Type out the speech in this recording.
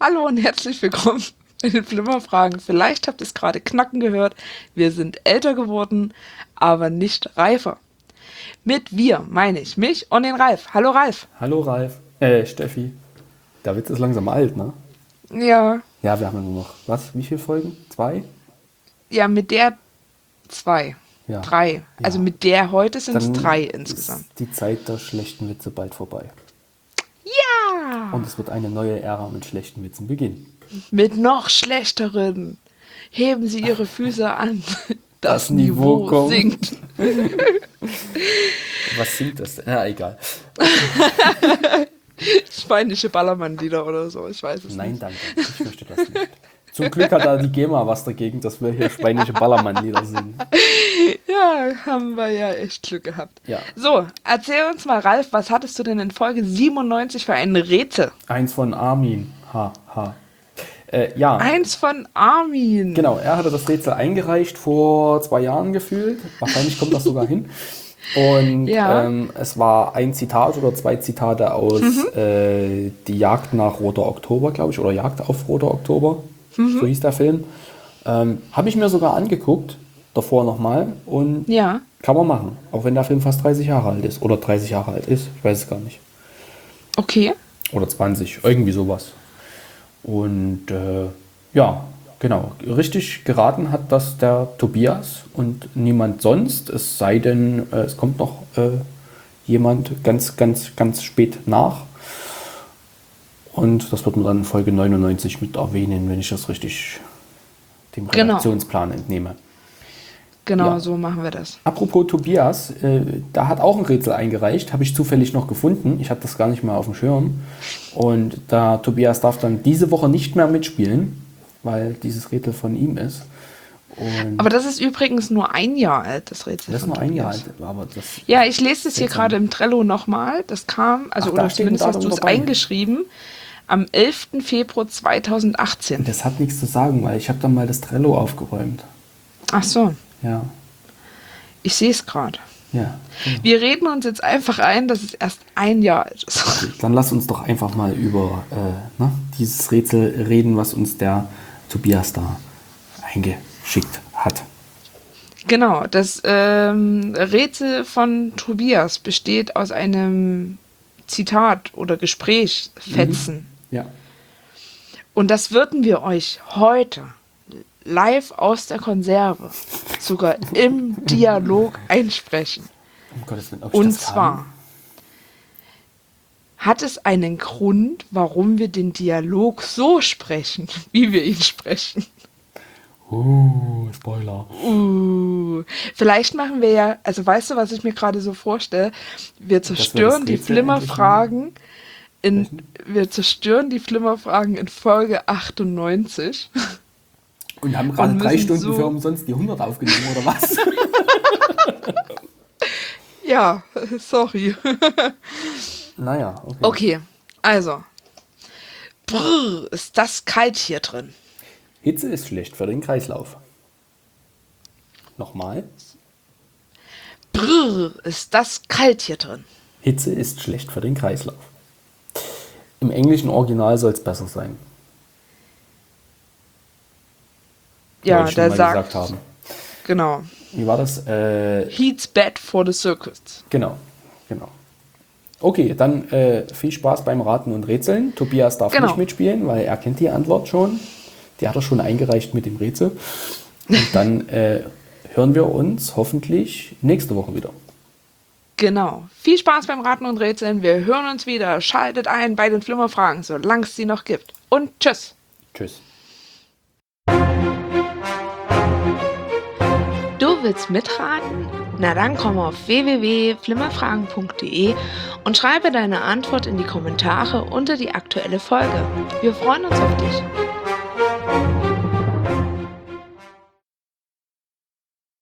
Hallo und herzlich willkommen in den Flimmerfragen. Vielleicht habt ihr es gerade knacken gehört. Wir sind älter geworden, aber nicht reifer. Mit wir meine ich mich und den Ralf. Hallo Ralf. Hallo Ralf. Steffi. Der Witz ist langsam alt, ne? Ja, Ja, wir haben ja nur noch, was, wie viele Folgen? 2? ja, mit der 2. Ja. 3. Also Ja. mit der heute sind es Dann 3 insgesamt. ist die Zeit der schlechten Witze bald vorbei. Ja! Und es wird eine neue Ära mit schlechten Witzen beginnen. Mit noch schlechteren. Heben Sie Ihre Füße an. Das Niveau Niveau kommt. sinkt. Was singt das denn? Ja, egal. Spanische Ballermann-Lieder oder so, ich weiß es Nein, nicht. danke. Ich möchte das nicht. Zum Glück hat da die GEMA was dagegen, dass wir hier spanische Ballermann-Lieder singen. Ja, haben wir ja echt Glück gehabt. Ja. So, erzähl uns mal, Ralf, was hattest du denn in Folge 97 für ein Rätsel? Eins von Armin. Ja. Eins von Armin. Genau, er hatte das Rätsel eingereicht vor 2 Jahren gefühlt. Wahrscheinlich kommt das sogar hin. Und Ja. es war ein Zitat oder 2 Zitate aus Die Jagd nach Roter Oktober, glaube ich, oder Jagd auf Roter Oktober. So hieß der Film. Habe ich mir sogar angeguckt, davor nochmal. Und Ja. kann man machen, auch wenn der Film fast 30 Jahre alt ist. Oder 30 Jahre alt ist, ich weiß es gar nicht. Okay. Oder 20, irgendwie sowas. Und ja, genau. Richtig geraten hat das der Tobias und niemand sonst. Es sei denn, es kommt noch jemand ganz, ganz, ganz spät nach. Und das wird man dann in Folge 99 mit erwähnen, wenn ich das richtig dem Genau. Redaktionsplan entnehme. Genau, Ja. so machen wir das. Apropos Tobias, da hat auch ein Rätsel eingereicht, habe ich zufällig noch gefunden. Ich habe das gar nicht mehr auf dem Schirm. Und da Tobias darf dann diese Woche nicht mehr mitspielen, weil dieses Rätsel von ihm ist. Und Aber das ist übrigens nur ein Jahr alt, das Rätsel. das ist von nur ein Jahr Tobias. alt. Aber das, Ja, ich lese das hier Seltsam. gerade im Trello nochmal. Das kam, also Ach, da oder steht ein zumindest hast Datum du es dabei. eingeschrieben, am 11. Februar 2018. das hat nichts zu sagen, weil ich habe dann mal das Trello aufgeräumt. Ach so, Ja, ich sehe es gerade. ja. Wir reden uns jetzt einfach ein, dass es erst ein Jahr alt ist. Dann lass uns doch einfach mal über dieses Rätsel reden, was uns der Tobias da eingeschickt hat. Genau, das Rätsel von Tobias besteht aus einem Zitat oder Gespräch, Fetzen. Ja. Und das würden wir euch heute live aus der Konserve sogar im Dialog einsprechen. Um Gottes Willen, ob ich Und das kann? zwar hat es einen Grund, warum wir den Dialog so sprechen, wie wir ihn sprechen. Spoiler. Vielleicht machen wir ja, also weißt du, was ich mir gerade so vorstelle? Wir zerstören die Rätsel Flimmerfragen wir zerstören die Flimmerfragen in Folge 98. Und haben gerade Und 3 müssen Stunden so- für umsonst die 100 aufgenommen, oder was? Ja, sorry. Naja, okay. Okay, also. Brrr, ist das kalt hier drin. Hitze ist schlecht für den Kreislauf. Nochmal. Brrr, ist das kalt hier drin. Hitze ist schlecht für den Kreislauf. Im englischen Original soll es besser sein. Ja, Wollte ich der schon mal sagt, gesagt haben. genau. Wie war das? Heat's bad for the circus. Genau. Okay, dann viel Spaß beim Raten und Rätseln. Tobias darf Genau. nicht mitspielen, weil er kennt die Antwort schon. Die hat er schon eingereicht mit dem Rätsel. Und dann hören wir uns hoffentlich nächste Woche wieder. Genau. Viel Spaß beim Raten und Rätseln. Wir hören uns wieder. Schaltet ein bei den Flimmerfragen, solange es sie noch gibt. Und tschüss. Tschüss. Du willst mitraten? Na dann komm auf www.flimmerfragen.de und schreibe deine Antwort in die Kommentare unter die aktuelle Folge. Wir freuen uns auf dich.